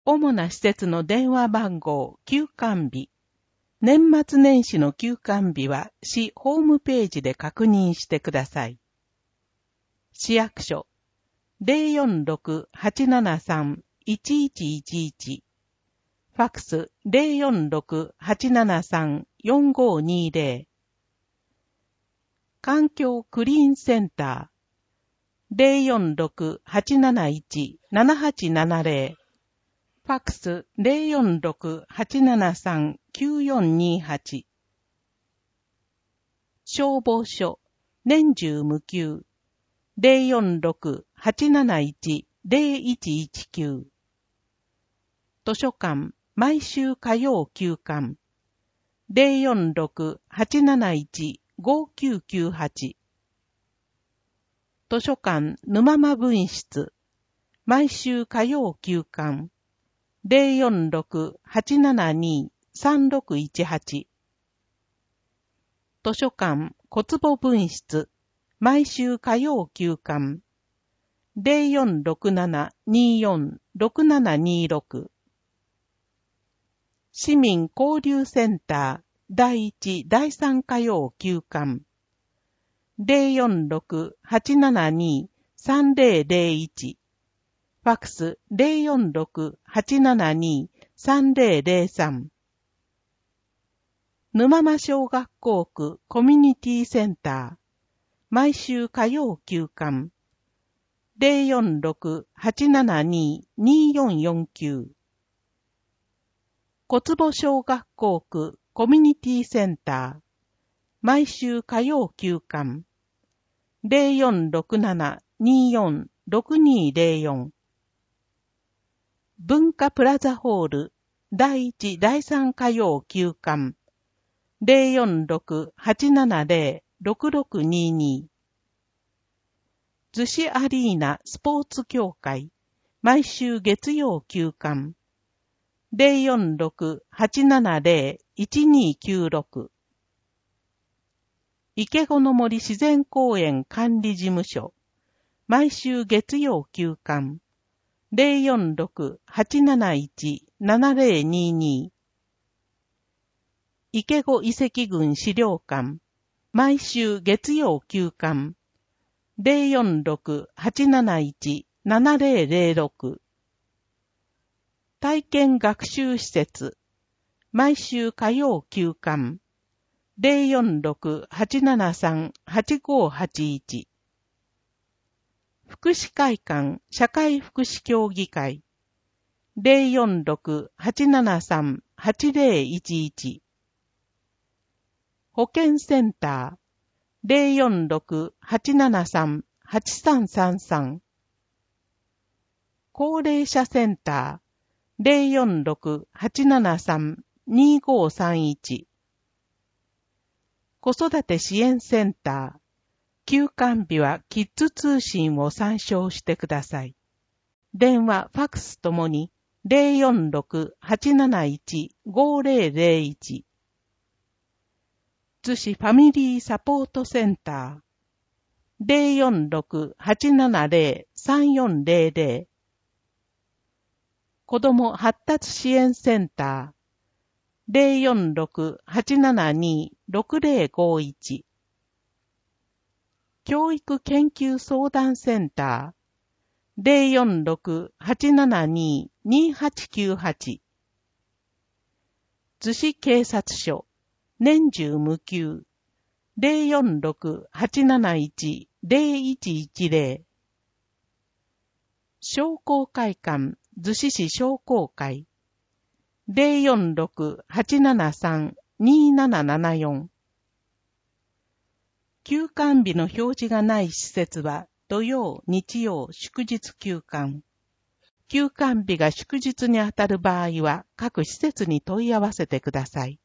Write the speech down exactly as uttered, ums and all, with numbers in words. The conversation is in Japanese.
主な施設の電話番号、休館日。年末年始の休館日は市ホームページで確認してください。市役所 ゼロよんろく はちななさん いちいちいちいち ファックス ゼロよんろく はちななさん よんごにゼロ 環境クリーンセンター ゼロよんろく はちなないち ななはちななゼロファックス ゼロよんろく はちななさん きゅうよんにはち 消防署年中無休 ゼロよんろく はちなないち ゼロいちいちきゅう 図書館毎週火曜休館 ゼロよんろく はちなないち ごきゅうきゅうはち 図書館沼間分室毎週火曜休館ゼロよんろく はちななに さんろくいちはち 図書館小坪分室毎週火曜休館ゼロよんろくなな にーよん ろくななにーろく 市民交流センターだいいちだいさん火曜休館ゼロよんろく はちななに さんゼロゼロいちファックス ゼロよんろく はちななに さんゼロゼロさん 沼間小学校区コミュニティセンター毎週火曜休館ゼロよんろく はちななに にーよんよんきゅう小坪小学校区コミュニティセンター毎週火曜休館ゼロよんろくなな にーよん ろくにゼロよん文化プラザホールだいいちだいさん火曜休館ゼロよんろく はちななゼロ ろくろくにーにー逗子アリーナスポーツ協会毎週月曜休館ゼロよんろく はちななゼロ いちにきゅうろく池子の森自然公園管理事務所毎週月曜休館ゼロよんろく はちなないち ななゼロにーにー池子遺跡群資料館毎週月曜休館ゼロよんろく はちなないち ななゼロゼロろく体験学習施設毎週火曜休館ゼロよんろく はちななさん はちごはちいち福祉会館社会福祉協議会ゼロよんろく はちななさん はちゼロいちいち保健センターゼロよんろく はちななさん はちさんさんさん高齢者センターゼロよんろく はちななさん にごさんいち子育て支援センター休館日はキッズ通信を参照してください。電話、ファックスともにゼロよんろく はちなないち ごゼロゼロいち逗子ファミリーサポートセンターゼロよんろく はちななゼロ さんよんゼロゼロ子ども発達支援センターゼロよんろく はちななに ろくゼロごいち教育研究相談センターゼロよんろく はちななに にはちきゅうはち逗子警察署年中無休ゼロよんろく はちなないち ゼロいちいちゼロ商工会館逗子市商工会ゼロよんろく はちななさん にななななよん休館日の表示がない施設は土曜、日曜、祝日休館。休館日が祝日にあたる場合は各施設に問い合わせてください。